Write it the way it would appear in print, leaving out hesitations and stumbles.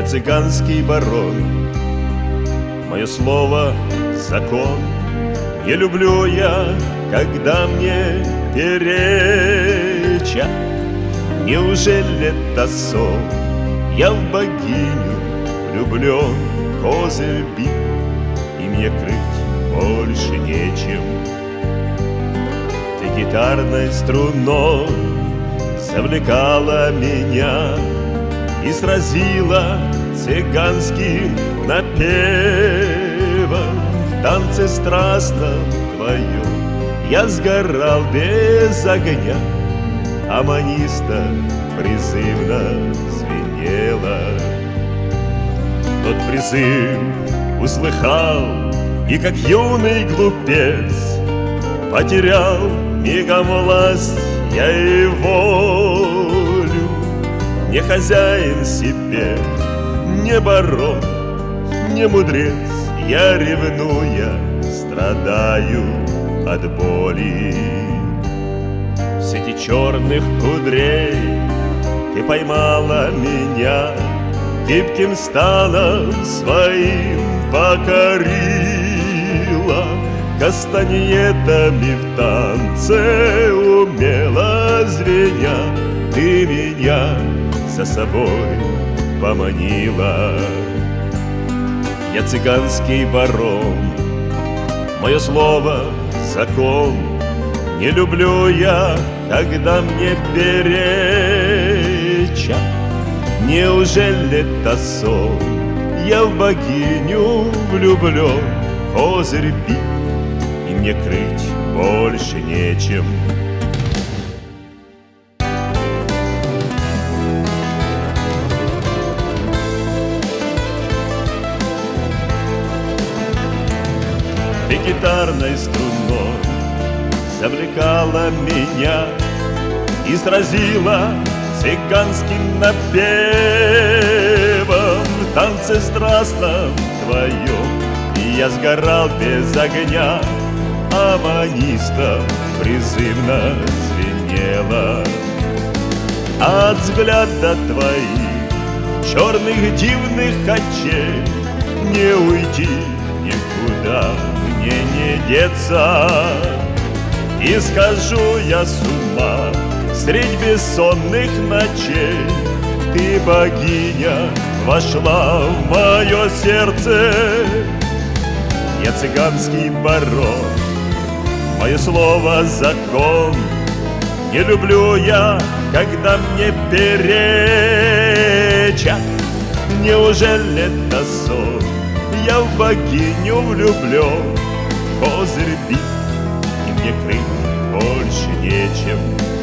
цыганский барон, мое слово — закон. Не люблю я, когда мне перечат. Неужели это сон? Я в богиню влюблен, козырь бит, и мне крыть больше нечем. Ты гитарной струной завлекала меня и сразила цыганским напевом. В танце страстном твоем я сгорал без огня, а маниста призывно звенела. Тот призыв услыхал, и как юный глупец потерял мигом власть я и волю. Не хозяин себе, не барон, не мудрец, я, ревнуя, страдаю от боли. В сети черных кудрей ты поймала меня, гибким станом своим покорила. Кастаньетами в танце умело звеня, ты меня за собой поманила. Я цыганский барон, мое слово — закон. Не люблю я, когда мне перечат. Неужели это сон? Я в богиню влюблен, козырь бит, и мне крыть больше нечем. Ты гитарной струной завлекала меня и сразила цыганским напевом. В танце страстном твоем и я сгорал без огня, а маниста призывно звенела. От взгляда твоих черных дивных очей не уйти никуда, мне не деться. И схожу я с ума средь бессонных ночей. Ты, богиня, вошла в мое сердце. Я цыганский барон, мое слово — закон. Не люблю я, когда мне перечат. Неужели это сон? Я в богиню влюблен, козырь бит, и мне крыть больше нечем.